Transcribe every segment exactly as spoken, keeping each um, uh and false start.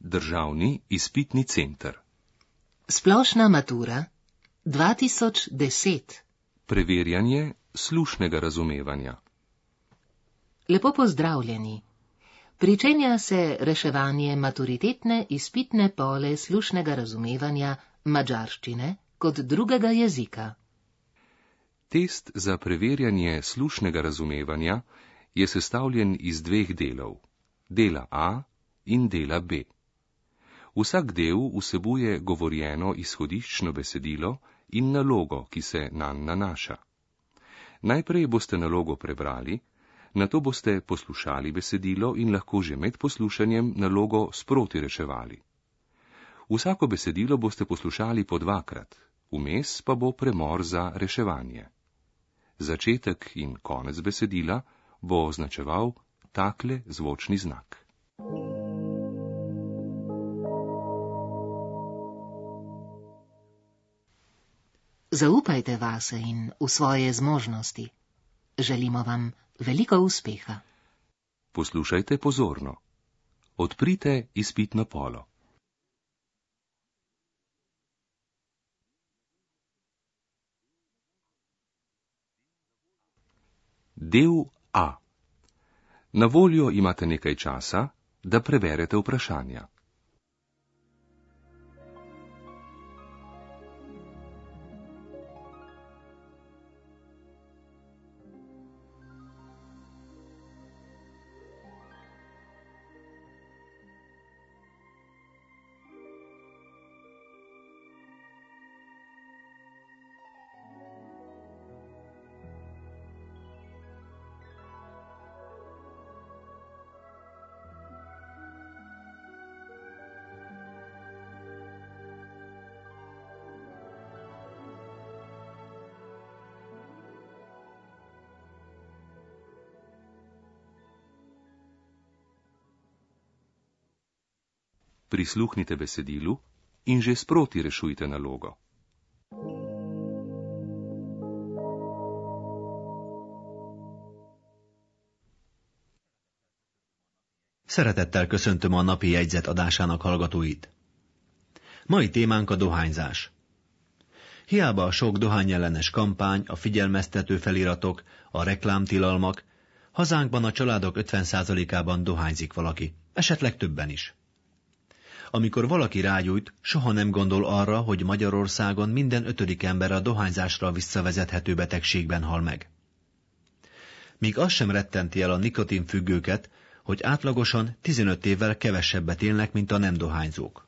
Državni izpitni center. Splošna matura dva tisoč deset. Preverjanje slušnega razumevanja. Lepo pozdravljeni. Pričenja se reševanje maturitetne izpitne pole slušnega razumevanja madžarščine kot drugega jezika. Test za preverjanje slušnega razumevanja je sestavljen iz dveh delov, dela A in dela B. Vsak del vsebuje govorjeno izhodiščno besedilo in nalogo, ki se nanj nanaša. Najprej boste nalogo prebrali, nato boste poslušali besedilo in lahko že med poslušanjem nalogo sproti reševali. Vsako besedilo boste poslušali po dvakrat, vmes pa bo premor za reševanje. Začetek in konec besedila bo označeval takle zvočni znak. Zaupajte vase in v svoje zmožnosti. Želimo vam veliko uspeha. Poslušajte pozorno. Odprite izpitno polo. Del A. Na voljo imate nekaj časa, da preberete vprašanja. Prisluhnite besedilu in že sproti rešujte nalogo. Szeretettel köszöntöm a napi jegyzet adásának hallgatóit. Mai témánk a dohányzás. Hiába a sok dohányellenes kampány, a figyelmeztető feliratok, a reklámtilalmak, hazánkban a családok ötven százalékában dohányzik valaki, esetleg többen is. Amikor valaki rágyújt, soha nem gondol arra, hogy Magyarországon minden ötödik ember a dohányzásra visszavezethető betegségben hal meg. Míg az sem rettenti el a nikotinfüggőket, hogy átlagosan tizenöt évvel kevesebbet élnek, mint a nem dohányzók.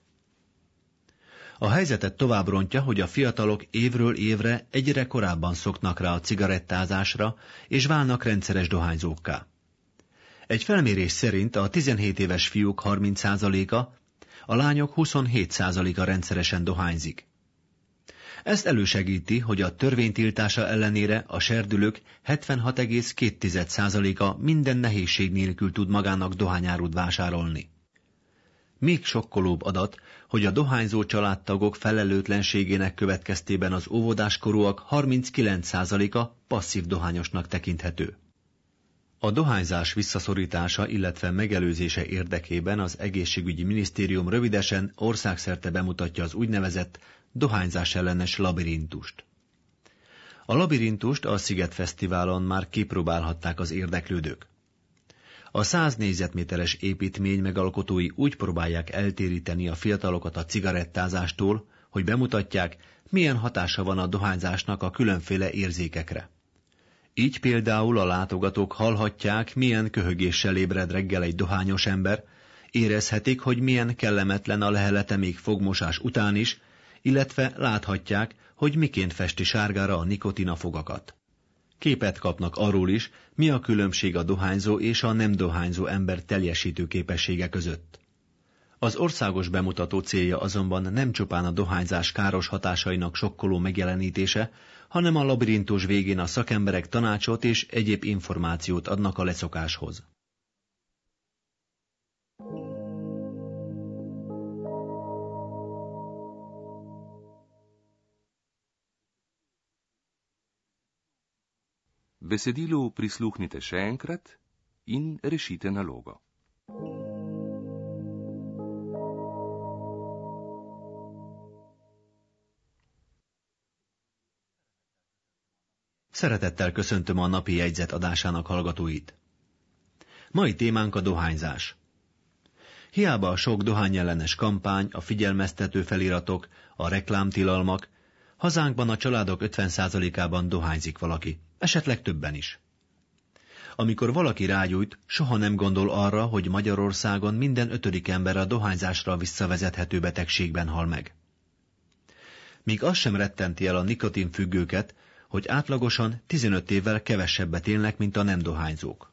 A helyzetet tovább rontja, hogy a fiatalok évről évre egyre korábban szoknak rá a cigarettázásra, és válnak rendszeres dohányzókká. Egy felmérés szerint a tizenhét éves fiúk harminc százaléka, a lányok huszonhét százaléka rendszeresen dohányzik. Ezt elősegíti, hogy a törvény tiltása ellenére a serdülők hetvenhat egész két százaléka minden nehézség nélkül tud magának dohányárut vásárolni. Még sokkolóbb adat, hogy a dohányzó családtagok felelőtlenségének következtében az óvodáskorúak harminckilenc százaléka passzív dohányosnak tekinthető. A dohányzás visszaszorítása, illetve megelőzése érdekében az Egészségügyi Minisztérium rövidesen országszerte bemutatja az úgynevezett dohányzás ellenes labirintust. A labirintust a Szigetfesztiválon már kipróbálhatták az érdeklődők. A száz négyzetméteres építmény megalkotói úgy próbálják eltéríteni a fiatalokat a cigarettázástól, hogy bemutatják, milyen hatása van a dohányzásnak a különféle érzékekre. Így például a látogatók hallhatják, milyen köhögéssel ébred reggel egy dohányos ember, érezhetik, hogy milyen kellemetlen a lehelete még fogmosás után is, illetve láthatják, hogy miként festi sárgára a nikotin a fogakat. Képet kapnak arról is, mi a különbség a dohányzó és a nem dohányzó ember teljesítő képessége között. Az országos bemutató célja azonban nem csupán a dohányzás káros hatásainak sokkoló megjelenítése, hanem a labirintus végén a szakemberek tanácsot és egyéb információt adnak a leszokáshoz. Besedilu prisluhnite še enkrat in rešite nalogo. Szeretettel köszöntöm a napi jegyzet adásának hallgatóit. Mai témánk a dohányzás. Hiába a sok dohányellenes kampány, a figyelmeztető feliratok, a reklámtilalmak, hazánkban a családok ötven százalékában dohányzik valaki, esetleg többen is. Amikor valaki rágyújt, soha nem gondol arra, hogy Magyarországon minden ötödik ember a dohányzásra visszavezethető betegségben hal meg. Míg az sem rettenti el a nikotinfüggőket, hogy átlagosan tizenöt évvel kevesebbet élnek, mint a nem dohányzók.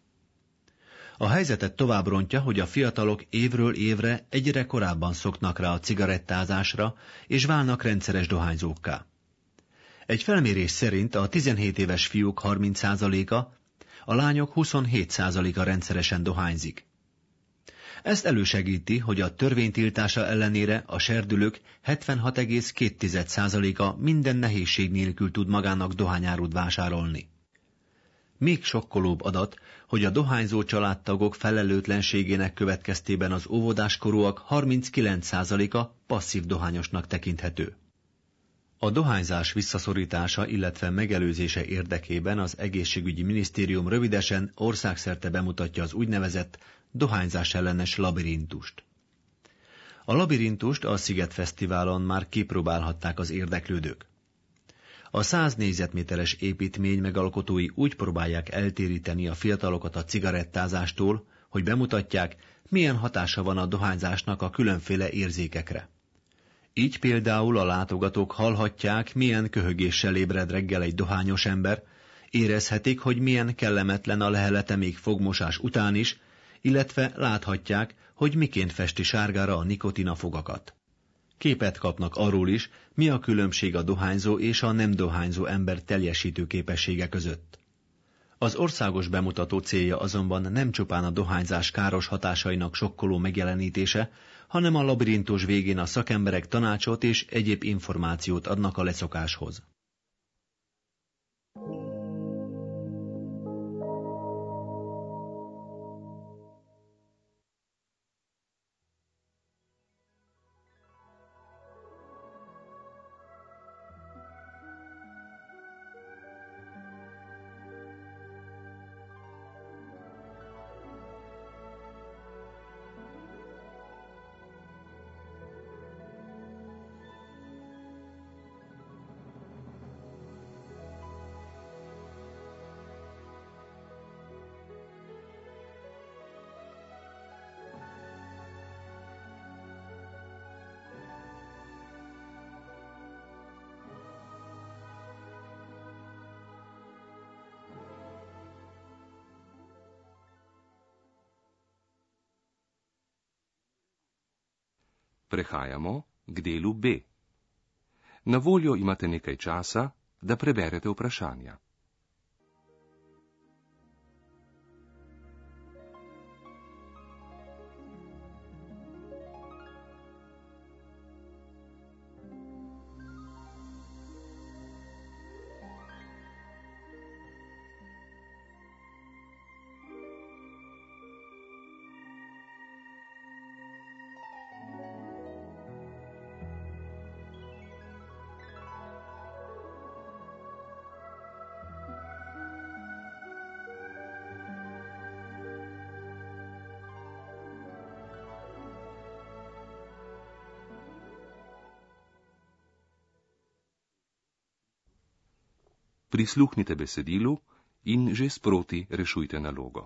A helyzetet tovább rontja, hogy a fiatalok évről évre egyre korábban szoknak rá a cigarettázásra, és válnak rendszeres dohányzókká. Egy felmérés szerint a tizenhét éves fiúk harminc százaléka, a lányok huszonhét százaléka rendszeresen dohányzik. Ezt elősegíti, hogy a törvény tiltása ellenére a serdülők hetvenhat egész két százaléka minden nehézség nélkül tud magának dohányárut vásárolni. Még sokkolóbb adat, hogy a dohányzó családtagok felelőtlenségének következtében az óvodáskorúak harminckilenc százaléka passzív dohányosnak tekinthető. A dohányzás visszaszorítása, illetve megelőzése érdekében az Egészségügyi Minisztérium rövidesen országszerte bemutatja az úgynevezett dohányzás ellenes labirintust. A labirintust a Sziget Fesztiválon már kipróbálhatták az érdeklődők. A száz négyzetméteres építmény megalkotói úgy próbálják eltéríteni a fiatalokat a cigarettázástól, hogy bemutatják, milyen hatása van a dohányzásnak a különféle érzékekre. Így például a látogatók hallhatják, milyen köhögéssel ébred reggel egy dohányos ember, érezhetik, hogy milyen kellemetlen a lehelete még fogmosás után is, illetve láthatják, hogy miként festi sárgára a nikotina fogakat. Képet kapnak arról is, mi a különbség a dohányzó és a nem dohányzó ember teljesítő képessége között. Az országos bemutató célja azonban nem csupán a dohányzás káros hatásainak sokkoló megjelenítése, hanem a labirintus végén a szakemberek tanácsot és egyéb információt adnak a leszokáshoz. Prehajamo k delu B. Na voljo imate nekaj časa, da preberete vprašanja. Prisluhnite besedilu in že sproti rešujte nalogo.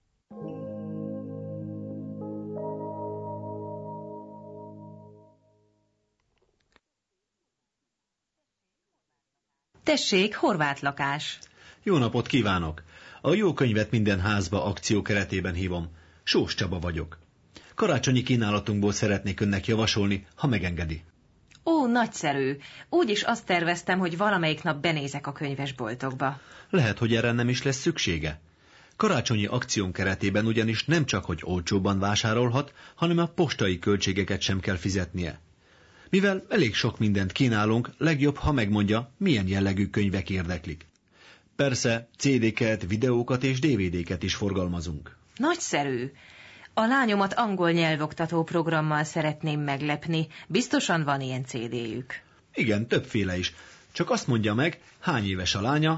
Tessék, horvát lakás! Jó napot kívánok! A Jó könyvet minden házba akció keretében hívom. Sós Csaba vagyok. Karácsonyi kínálatunkból szeretnék önnek javasolni, ha megengedi. Ó, nagyszerű! Úgyis azt terveztem, hogy valamelyik nap benézek a könyvesboltokba. Lehet, hogy erre nem is lesz szüksége. Karácsonyi akción keretében ugyanis nem csak, hogy olcsóbban vásárolhat, hanem a postai költségeket sem kell fizetnie. Mivel elég sok mindent kínálunk, legjobb, ha megmondja, milyen jellegű könyvek érdeklik. Persze cé dé-ket, videókat és dé vé dé-ket is forgalmazunk. Nagyszerű! A lányomat angol nyelvoktató programmal szeretném meglepni. Biztosan van ilyen cé déjük. Igen, többféle is. Csak azt mondja meg, hány éves a lánya,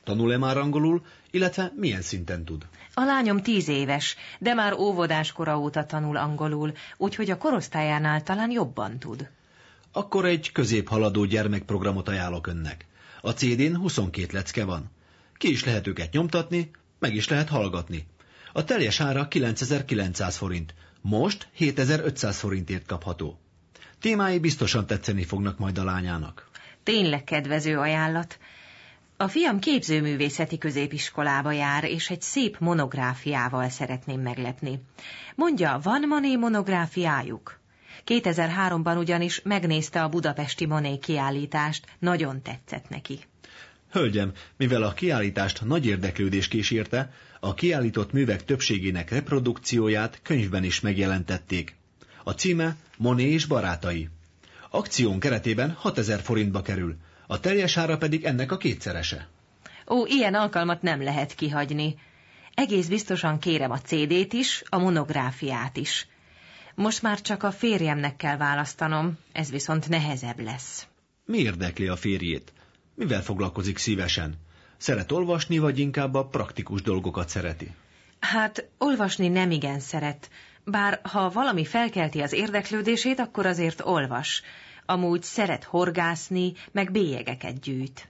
Tanul-e már angolul, illetve milyen szinten tud? A lányom tíz éves, de már óvodás kora óta tanul angolul, úgyhogy a korosztályánál talán jobban tud. Akkor egy középhaladó gyermekprogramot ajánlok önnek. A cé dén huszonkét lecke van. Ki is lehet őket nyomtatni, meg is lehet hallgatni. A teljes ára kilencezer-kilencszáz forint, most hétezer-ötszáz forintért kapható. Témái biztosan tetszeni fognak majd a lányának. Tényleg kedvező ajánlat. A fiam képzőművészeti középiskolába jár, és egy szép monográfiával szeretném meglepni. Mondja, van Monet monográfiájuk? kétezer-háromban ugyanis megnézte a budapesti Monet kiállítást, nagyon tetszett neki. Hölgyem, mivel a kiállítást nagy érdeklődés kísérte, a kiállított művek többségének reprodukcióját könyvben is megjelentették. A címe Monet és barátai. Akción keretében hatezer forintba kerül, a teljes ára pedig ennek a kétszerese. Ó, ilyen alkalmat nem lehet kihagyni. Egész biztosan kérem a cé dét is, a monográfiát is. Most már csak a férjemnek kell választanom, ez viszont nehezebb lesz. Mi érdekli a férjét? Mivel foglalkozik szívesen? Szeret olvasni, vagy inkább a praktikus dolgokat szereti? Hát, olvasni nem igen szeret. Bár ha valami felkelti az érdeklődését, akkor azért olvas. Amúgy szeret horgászni, meg bélyegeket gyűjt.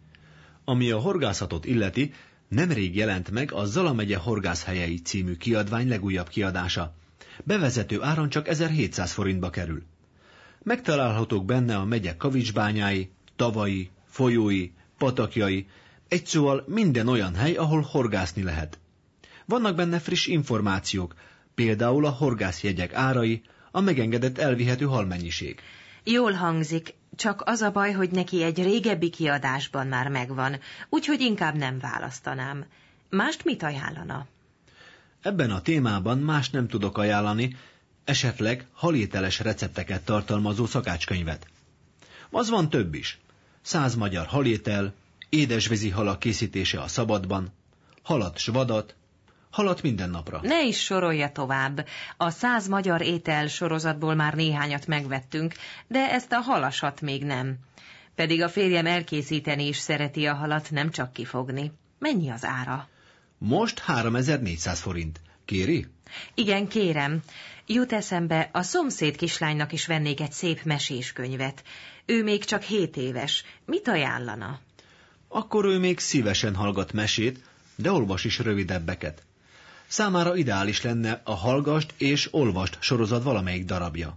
Ami a horgászatot illeti, nemrég jelent meg a Zala megye horgászhelyei című kiadvány legújabb kiadása. Bevezető áron csak ezerhétszáz forintba kerül. Megtalálhatók benne a megye kavicsbányái, tavai, folyói, patakjai, egy szóval minden olyan hely, ahol horgászni lehet. Vannak benne friss információk, például a horgászjegyek árai, a megengedett elvihető halmennyiség. Jól hangzik, csak az a baj, hogy neki egy régebbi kiadásban már megvan, úgyhogy inkább nem választanám. Mást mit ajánlana? Ebben a témában más nem tudok ajánlani, esetleg halételes recepteket tartalmazó szakácskönyvet. Az van több is. Száz magyar halétel, édesvízi halak készítése a szabadban, halat s vadat, halat minden napra. Ne is sorolja tovább. A száz magyar étel sorozatból már néhányat megvettünk, de ezt a halasat még nem. Pedig a férjem elkészíteni is szereti a halat, nem csak kifogni. Mennyi az ára? Most háromezer-négyszáz forint. Kéri? Igen, kérem. Jut eszembe, a szomszéd kislánynak is vennék egy szép meséskönyvet. Ő még csak hét éves. Mit ajánlana? Akkor ő még szívesen hallgat mesét, de olvas is rövidebbeket. Számára ideális lenne a Hallgast és Olvast sorozat valamelyik darabja.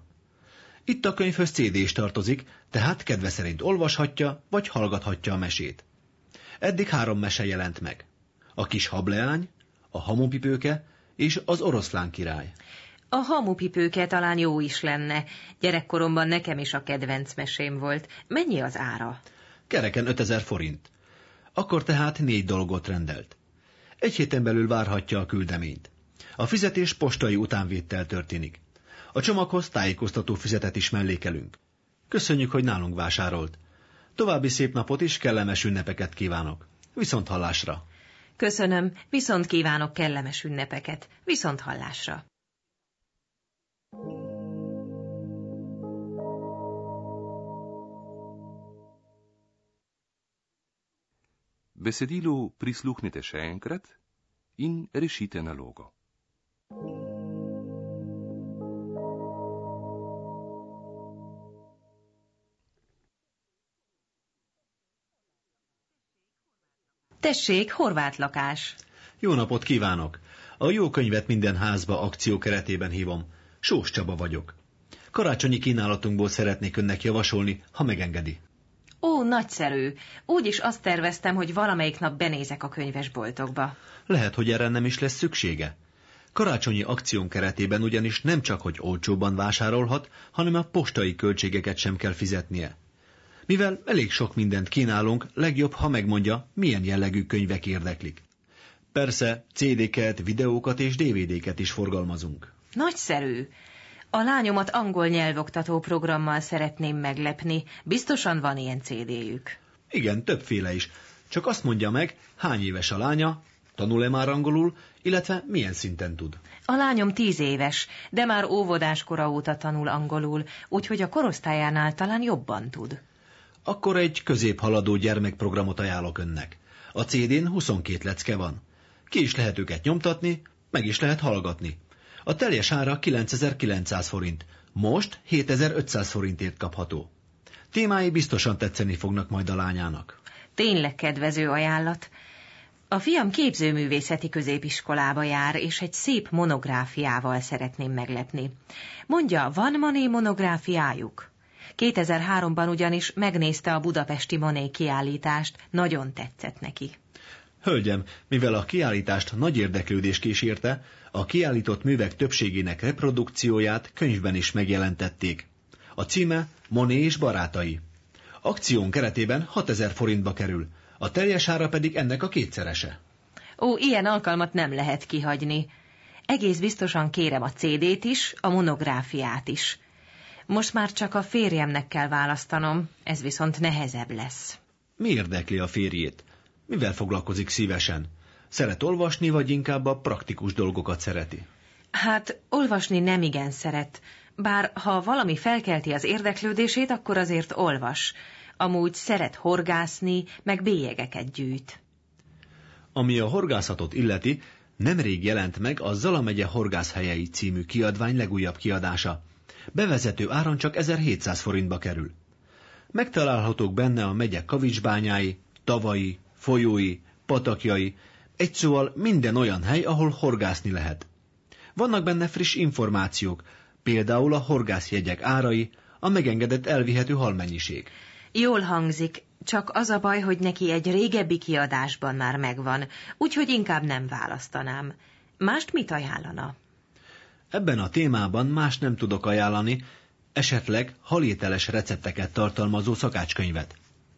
Itt a könyvhöz cé dé is tartozik, tehát kedve szerint olvashatja, vagy hallgathatja a mesét. Eddig három mese jelent meg. A kis hableány, a hamupipőke és az oroszlán király. A hamupipőke talán jó is lenne. Gyerekkoromban nekem is a kedvenc mesém volt. Mennyi az ára? Kereken ötezer forint. Akkor tehát négy dolgot rendelt. Egy héten belül várhatja a küldeményt. A fizetés postai utánvéttel történik. A csomaghoz tájékoztató füzetet is mellékelünk. Köszönjük, hogy nálunk vásárolt. További szép napot és kellemes ünnepeket kívánok. Viszont hallásra! Köszönöm, viszont kívánok kellemes ünnepeket. Viszont hallásra! Besedilu prisluhnite še enkrat in rešite nalogo. Tessék, horvát lakás! Jó napot kívánok! A Jó könyvet minden házba akció keretében hívom. Sós Csaba vagyok. Karácsonyi kínálatunkból szeretnék önnek javasolni, ha megengedi. Ó, nagyszerű! Úgyis azt terveztem, hogy valamelyik nap benézek a könyvesboltokba. Lehet, hogy erre nem is lesz szüksége. Karácsonyi akción keretében ugyanis nem csak, hogy olcsóban vásárolhat, hanem a postai költségeket sem kell fizetnie. Mivel elég sok mindent kínálunk, legjobb, ha megmondja, milyen jellegű könyvek érdeklik. Persze, cé déket, videókat és dé vé déket is forgalmazunk. Nagyszerű! A lányomat angol nyelvoktató programmal szeretném meglepni. Biztosan van ilyen cé déjük. Igen, többféle is. Csak azt mondja meg, hány éves a lánya, tanul-e már angolul, illetve milyen szinten tud. A lányom tíz éves, de már óvodás kora óta tanul angolul, úgyhogy a korosztályánál talán jobban tud. Akkor egy középhaladó gyermekprogramot ajánlok önnek. A cé dén huszonkét lecke van. Ki is lehet őket nyomtatni, meg is lehet hallgatni. A teljes ára kilencezer-kilencszáz forint, most hétezer-ötszáz forintért kapható. Témái biztosan tetszeni fognak majd a lányának. Tényleg kedvező ajánlat. A fiam képzőművészeti középiskolába jár, és egy szép monográfiával szeretném meglepni. Mondja, van Manet monográfiájuk? kétezer-háromban ugyanis megnézte a budapesti Manet kiállítást, nagyon tetszett neki. Hölgyem, mivel a kiállítást nagy érdeklődés kísérte, a kiállított művek többségének reprodukcióját könyvben is megjelentették. A címe Manet és barátai. Akción keretében hatezer forintba kerül, a teljes ára pedig ennek a kétszerese. Ó, ilyen alkalmat nem lehet kihagyni. Egész biztosan kérem a cé dét is, a monográfiát is. Most már csak a férjemnek kell választanom, ez viszont nehezebb lesz. Mi érdekli a férjét? Mivel foglalkozik szívesen? Szeret olvasni, vagy inkább a praktikus dolgokat szereti? Hát, olvasni nem igen szeret. Bár ha valami felkelti az érdeklődését, akkor azért olvas. Amúgy szeret horgászni, meg bélyegeket gyűjt. Ami a horgászatot illeti, nemrég jelent meg a Zala megye horgászhelyei című kiadvány legújabb kiadása. Bevezető áron csak ezerhétszáz forintba kerül. Megtalálhatók benne a megye kavicsbányái, tavai, folyói, patakjai, egy szóval minden olyan hely, ahol horgászni lehet. Vannak benne friss információk, például a horgászjegyek árai, a megengedett elvihető halmennyiség. Jól hangzik, csak az a baj, hogy neki egy régebbi kiadásban már megvan, úgyhogy inkább nem választanám. Mást mit ajánlana? Ebben a témában más nem tudok ajánlani, esetleg halételes recepteket tartalmazó szakácskönyvet.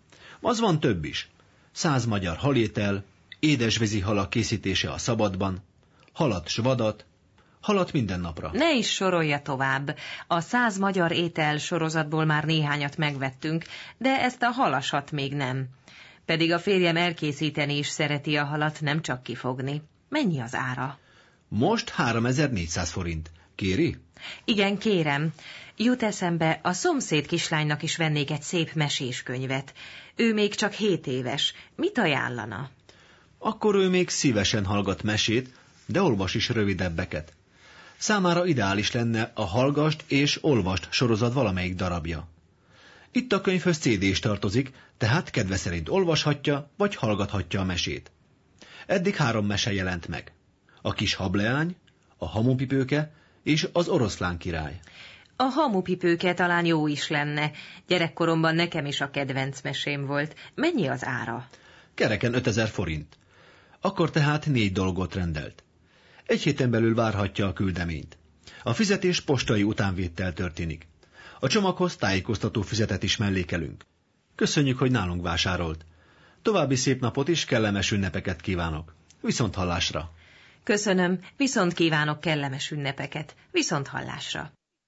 Az van több is. Száz magyar halétel, édesvízi halak készítése a szabadban, halat s vadat, halat minden napra. Ne is sorolja tovább. A száz magyar étel sorozatból már néhányat megvettünk, de ezt a halasat még nem. Pedig a férjem elkészíteni is szereti a halat, nem csak kifogni. Mennyi az ára? Most háromezer-négyszáz forint. Kéri? Igen, kérem. Jut eszembe, a szomszéd kislánynak is vennék egy szép meséskönyvet. Ő még csak hét éves. Mit ajánlana? Akkor ő még szívesen hallgat mesét, de olvas is rövidebbeket. Számára ideális lenne a Hallgast és Olvast sorozat valamelyik darabja. Itt a könyvhöz cé dé is tartozik, tehát kedve szerint olvashatja, vagy hallgathatja a mesét. Eddig három mese jelent meg. A kis hableány, a hamupipőke és az oroszlán király. A hamupipőke talán jó is lenne. Gyerekkoromban nekem is a kedvenc mesém volt. Mennyi az ára? Kereken ötezer forint. Akkor tehát négy dolgot rendelt. Egy héten belül várhatja a küldeményt. A fizetés postai utánvéttel történik. A csomaghoz tájékoztató füzetet is mellékelünk. Köszönjük, hogy nálunk vásárolt. További szép napot és kellemes ünnepeket kívánok. Viszont hallásra! Köszönöm, viszont kívánok kellemes ünnepeket. Viszont hallásra!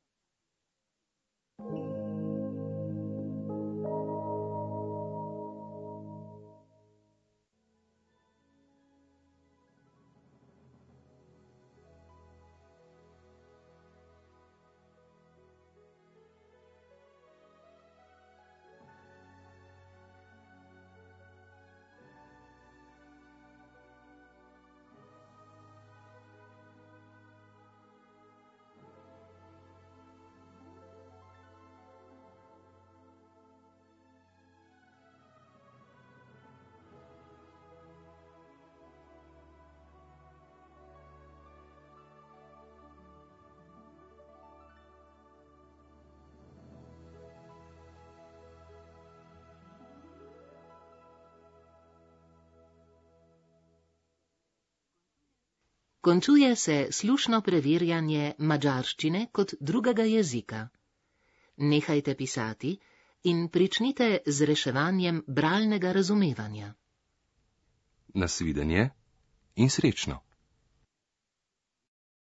Končuje se slušno preverjanje madžarščine kot drugega jezika. Nehajte pisati in pričnite z reševanjem bralnega razumevanja. Nasvidenje in srečno.